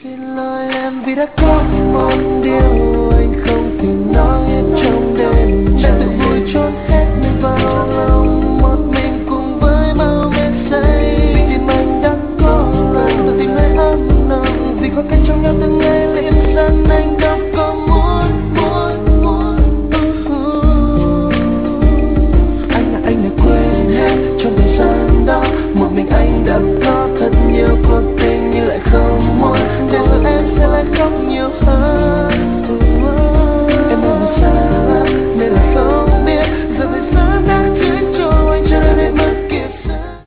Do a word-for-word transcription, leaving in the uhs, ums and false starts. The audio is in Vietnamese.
Xin lỗi em vì đã có một điều